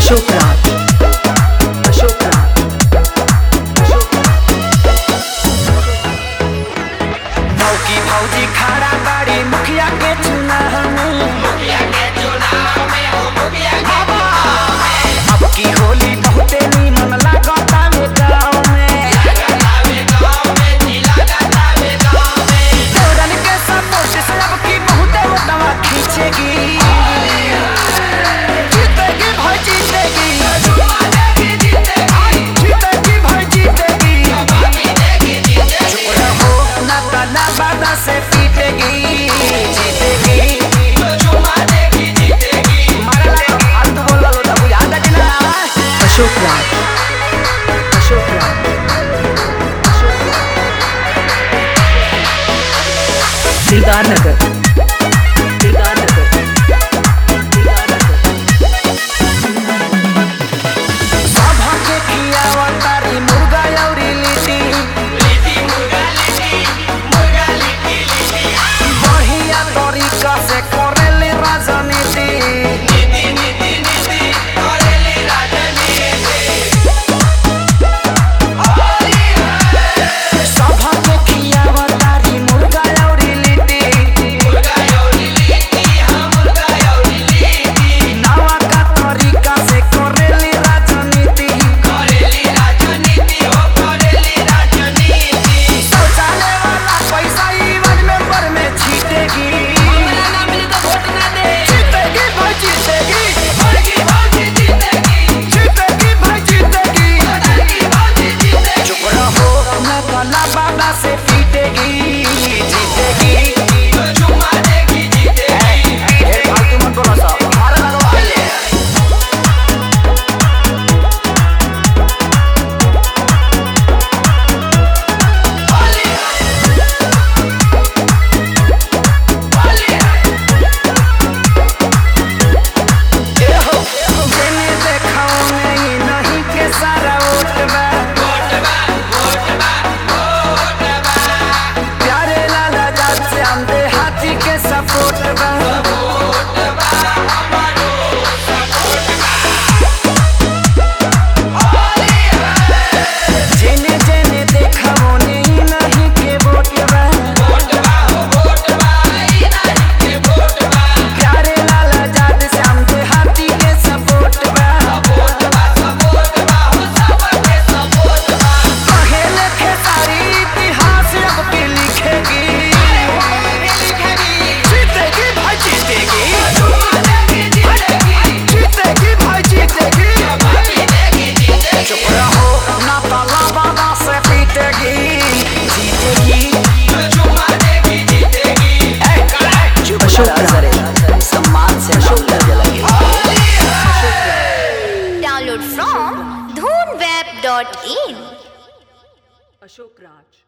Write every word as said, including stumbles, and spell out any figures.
अशोक राज अशोक राज अशोक मौकी फौजी खड़ा बाड़ी मुखिया के चुनाव में मुखिया के चुनाव में हो मुखिया के चुनाव में अब की होली बहुते नीमन लागता वे गाँव में लागता वे गाँव में जी लागता वे गाँव में तोरन के सपोर्ट से अब की बहुते दवा खींचेगी जीतेगी भाई जीतेगी जीतेगी भाई जीतेगी चुप रहो ना तना बाधा से पीटेगी जीतेगी अशोक राज अशोक राज दिलदार नगर दिलदार नगर दिलदार नगर सभा के खियावतारी मुर्गा अउरी लिट्टी लिट्टी मुर्गा लिट्टी मुर्गा लिट्टी लिट्टी बढ़िया तरीका से करेली राजनीति नीति नीति नीति करेली राजनीति सभा के खियावतारी मुर्गा अउरी लिट्टी मुर्गा अउरी लिट्टी हां मुर्गा अउरी लिट्टी नवा का तरीका से करेली राजनीति करेली राजनीति हो करेली राजनीति शौचालय वाला पैसा इवन मेंबर में छीटेगी हमरा ना मिले तो वोट ना दे जीतेगी भाई जीतेगी भाई भाई जीतेगी जीतेगी भाई जीतेगी जीतेगी भाई जीतेगी चुप रहो ना कला बाबा से पीटेगी जीतेगी चुम्मा देगी जीतेगी ए फालतू मत बोलो सब मारा लगवा ले जेने देखाओ नहीं नहीं के सारा वोट बा वोट बा वोट बा वोट बा प्यारे लाला जात से हमदे हाथी के सपोर्ट बा वोट बा हमारो सपोर्ट बा जेने जेने देखाओ नहीं नहीं के वोट बा वोट बा वोट बा नहीं के वोट बा प्यारे लाला जात से हमदे हाथी के सपोर्ट बा सपोर्ट बा सपोर्ट बा हो सबके सपोर्ट बा पहले के सारी इतिहास अब की लिखेगी जीतेगी भाई जीतेगी जीतेगी भाई जीतेगी चुप रहो ना ताला बाबा से पीटेगी जीतेगी जीतेगी अशोक राज सम्मान से अशोक लगे Download from dhoonweb dot in. Ashok Raj